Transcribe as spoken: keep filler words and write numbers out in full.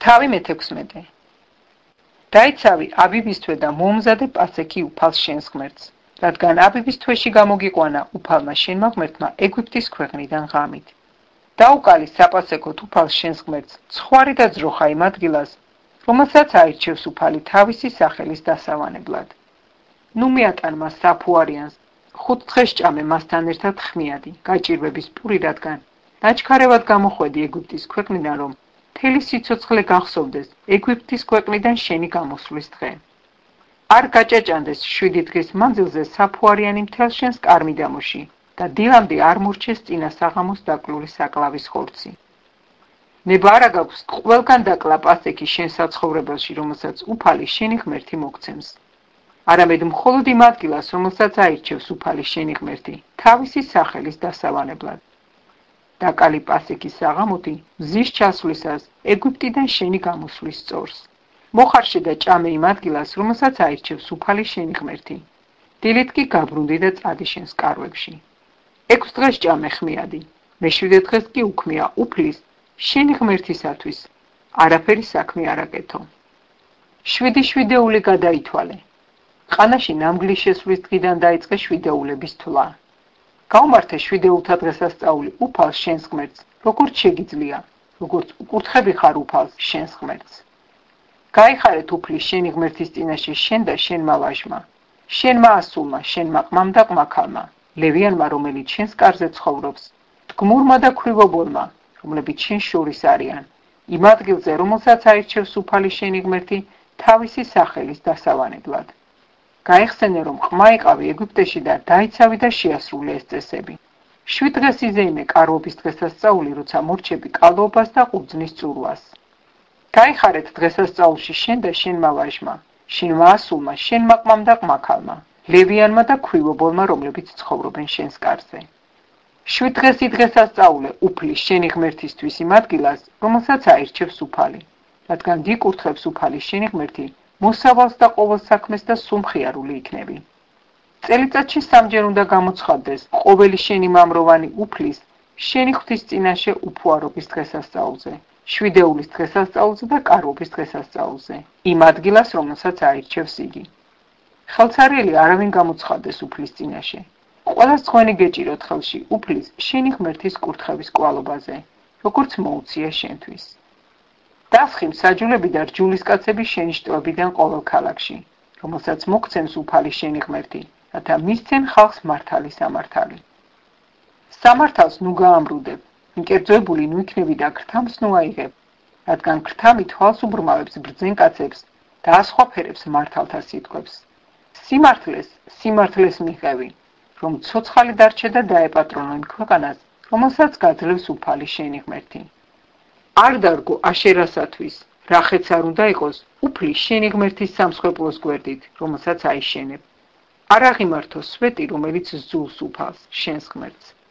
თავი მეთექვსმეტე. დაიცავი აბიბისთვე და მომზადე პასექი უფალს შენს ღმერთს, რადგან აბიბის თვეში გამოგიყვანა უფალმა შენმა ღმერთმა ეგვიპტის ქვეყნიდან ღამით. დაუკალი საპასექოთ უფალს შენს ღმერთს, ცხვარი და ძროხა იმ ადგილას, რომელსაც აირჩევს უფალი თავისი სახელის დასავანებლად. ნუ მიატან მას საფუარიანს, ხუთ დღეს ჭამე მასთან ერთად ხმიადი, გაჭირვების პური, რადგან ნაჩქარევად გამოხვედი ეგვიპტის ქვეყნიდან, რომ მთელი სიცოცხლე გახსოვდეს ეგვიპტის ქვეყნიდან შენი გამოსვლის დღე. არ გაჭაჭანდეს შვიდი დღის მანძილზე საფუარიანი მთელ შენს კარ-მიდამოში და დილამდე არ მორჩეს წინა საღამოს დაკლული საკლავის ხორცი. ნება არა გაქვს ყველგან დაკლა პასექი შენ საცხოვრებელში, რომელსაც უფალი შენი ღმერთი მოგცემს. არამედ მხოლოდ იმ ადგილას, რომელსაც აირჩევს უფალი შენი ღმერთი, თავისი სახელის დასავანებლად. დაკალი პასექის საღამოთი მზის ჩასვლისას ეგვიპტიდან შენი გამოსვლის წორს. მოხარშე და ჭამე იმ ადგილას, რომელსაც აირჩევს უფალი შენი ღმერთი. დილით კი გაბრუნდი და წადი შენს კარვებში. ექვს დღეს ჭამე ხმიადი, მეშვიდე დღეს კი უქმია უფლის შენი ღმერთისათვის, არაფერი საქმე არ აკეთო. შვიდი შვიდეული გადაითვალე. ყანაში ნამგლის შესვლის დღიდან დაიწყე შვიდეულების თვლა. გაუმართე შვიდეულთა დღესასწაული უფალს შენს ღმერთს, როგორც შეგიძლია, როგორც უკურთხები ხარ უფალს შენს ღმერთს. გაიხარეთ უფლის შენი ღმერთის წინაშე შენ და შენმა ვაჟმა, შენმა ასულმა, შენმა ყმამ და ყმაქალმა, ლევიანმა, რომელიც შენს კარზე ცხოვრობს, თქმურმა და ქვრივობორმა, რომლებიც შენ შორის არიან, იმ ადგილზე, რომელსაც აირჩევს უფალი შენი ღმერთი თავისი სახელის დასავანებლად. გაიხსენე, რომ ყმა იყავი ეგვიპტეში და დაიცავი და შეასრულე ეს წესები. შვიდ დღეს იზეიმე კარვობის დღესასწაული, როცა მორჩები კალოობას და ყურძნის წურვას. გაიხარეთ დღესასწაულში შენ და შენმა ვაჟმა, შენმა ასულმა, შენმა ყმამ და ყმაქალმა, ლევიანმა და ქვრივობორმა, რომლებიც ცხოვრობენ შენს კარზე. შვიდ დღეს დღესასწაულე უფლის შენი ღმერთისთვის იმ ადგილას, რომელსაც აირჩევს უფალი, რადგან გიკურთხებს უფალი შენი ღმერთი, მოსავალს და ყოველ საქმეს და სუმხიარული იქნები. წელიწადში სამჯერ უნდა გამოცხადდეს ყოველი შენი მამროვანი უფლის შენი ღვთის წინაშე უფუარობის დღესასწაულზე, შვიდეულის დღესასწაულზე და კარვობის დღესასწაულზე, იმ ადგილას, რომელსაც აირჩევს იგი. ხელცარიელი არავინ გამოცხადდეს უფლის წინაშე. ყველა სხვენი გეჭიროთ ხელში უფლის შენი ღმერთის კურთხევის კვალობაზე, როგორც მოუწია შენთვის. დასხი მსაჯულები და რჯულისკაცები შენი შტოებიდან ყოველ ქალაქში, რომელსაც მოგცემს უფალი შენი ღმერთი, რათა მისცენ ხალხს მართალი სამართალი. სამართალს ნუ გაამრუდებ, მიკერძოებული ნუ იქნები და ქრთამს ნუ აიღებ, რადგან ქრთამი თვალს უბრმავებს ბრძენკაცებს და ასხვაფერებს მართალთა სიტყვებს. სიმართლეს, სიმართლეს მიღევი, რომ ცოცხალი დარჩე და დაეპატრონო იმ ქვეყანას, რომელსაც გაძლევს უფალი შენი ღმერთი. არ დარგო აშერასათვის, რახეც არ უნდა იყოს უფლის შენი ღმერთის სამსხვერპლოს გვერდით, რომელსაც აიშენებ. არ აღიმართო სვეტი, რომელიც ზულს უფალს შენს ღმერთს.